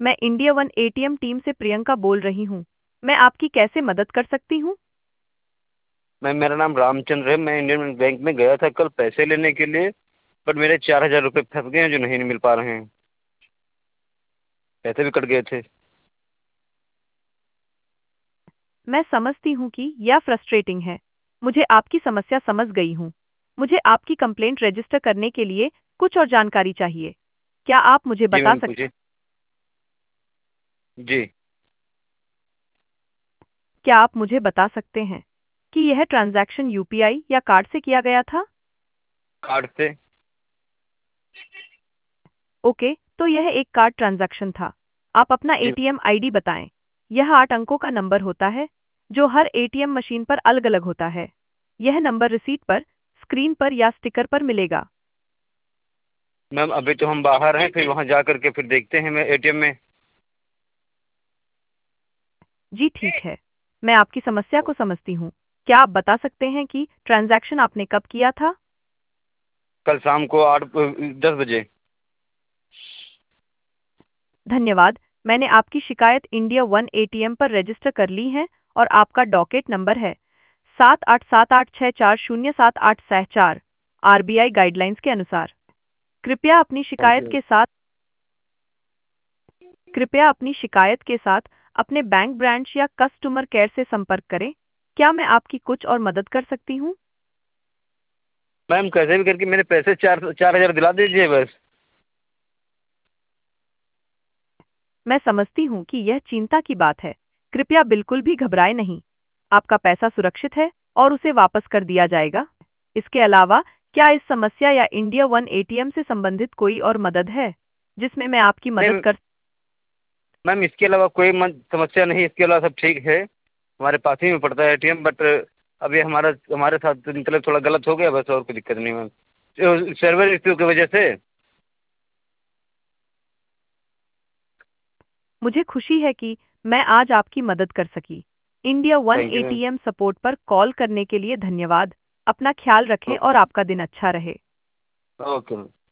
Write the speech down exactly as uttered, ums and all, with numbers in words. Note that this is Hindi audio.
मैं इंडिया वन एटीएम टीम से प्रियंका बोल रही हूँ। मैं आपकी कैसे मदद कर सकती हूँ? मैम मेरा नाम रामचंद्र है। मैं इंडियन बैंक में गया था कल पैसे लेने के लिए, बट मेरे चार हजार रुपये फंस गए हैं जो नहीं मिल पा रहे हैं। पैसे भी कट गए थे। मैं समझती हूँ कि यह फ्रस्ट्रेटिंग है। मुझे आपकी समस्या समझ गई हूँ। मुझे आपकी कंप्लेंट रजिस्टर करने के लिए कुछ और जानकारी चाहिए। क्या आप मुझे जी बता मैम, सकते पूछिए। जी। क्या आप मुझे बता सकते हैं कि यह ट्रांजैक्शन यूपीआई या कार्ड से किया गया था? कार्ड से। ओके, तो यह एक कार्ड ट्रांजैक्शन था। आप अपना जी। एटीएम आईडी बताएं। यह आठ अंकों का नंबर होता है जो हर एटीएम मशीन पर अलग-अलग होता है। यह नंबर रिसीट पर, स्क्रीन पर या स्टिकर पर मिलेगा। मैम अभी तो हम बाहर हैं, फिर वहाँ जा करके फिर देखते हैं मैं एटीएम में। जी ठीक है, मैं आपकी समस्या को समझती हूँ। क्या आप बता सकते हैं कि ट्रांजैक्शन आपने कब किया था? कल शाम को आठ दस बजे। धन्यवाद, मैंने आपकी शिकायत इंडिया वन एटीएम पर रजिस्टर कर ली है और आपका डॉकेट नंबर है सात आठ सात आठ छः चार शून्य सात आठ सह चार। आरबीआई गाइडलाइंस के अनुसार कृपया अपनी थैंक शिकायत यू। के साथ कृपया अपनी शिकायत के साथ अपने बैंक ब्रांच या कस्टमर केयर से संपर्क करें। क्या मैं आपकी कुछ और मदद कर सकती हूँ? मैम कैसे भी करके मेरे पैसे चार चार हजार दिला दीजिए बस। मैं समझती हूँ कि यह चिंता की बात है। कृपया बिल्कुल भी घबराएं नहीं। आपका पैसा सुरक्षित है और उसे वापस कर दिया जाएगा। इसके अलावा, क्या इस समस्या या इंडिया वन एटीएम से संबंधित कोई और मदद है जिसमें मैं आपकी मदद नहीं कर? मैम, इसके अलावा कोई मत समस्या नहीं। इसके अलावा सब ठीक है। हमारे पास ही में पड़ता है एटीएम, बट अभी हमारा हमारे साथ मतलब थोड़ा गलत हो गया बस, और कोई दिक्कत नहीं मैम। सर्वर इश्यू की वजह से। मुझे खुशी है कि मैं आज आपकी मदद कर सकी। India one thank you ma'am. ATM support पर कॉल करने के लिए धन्यवाद। अपना ख्याल रखें और आपका दिन अच्छा रहे। Okay ma'am.